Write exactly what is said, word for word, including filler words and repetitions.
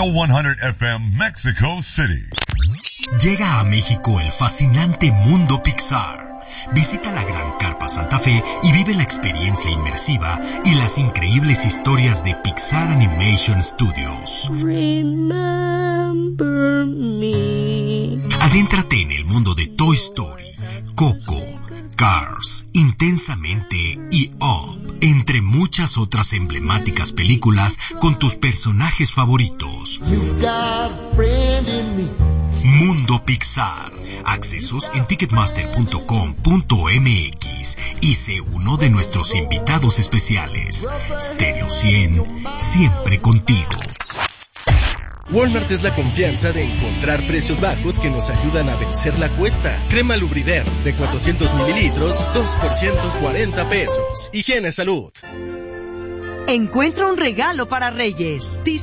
Stereo cien F M, Mexico City. Llega a México el fascinante mundo Pixar. Visita la Gran Carpa Santa Fe y vive la experiencia inmersiva y las increíbles historias de Pixar Animation Studios. Remember me. Adéntrate en el mundo de Toy Story, Coco, Cars, Intensamente y Up, entre muchas otras emblemáticas películas con tus personajes favoritos. You've got a friend in me. Mundo Pixar. Accesos en ticketmaster punto com punto m x y sé uno de nuestros invitados especiales. Stereo cien, siempre contigo. Walmart es la confianza de encontrar precios bajos que nos ayudan a vencer la cuesta. Crema Lubrider de cuatrocientos mililitros, dos por ciento cuarenta pesos. Higiene Salud. Encuentra un regalo para Reyes.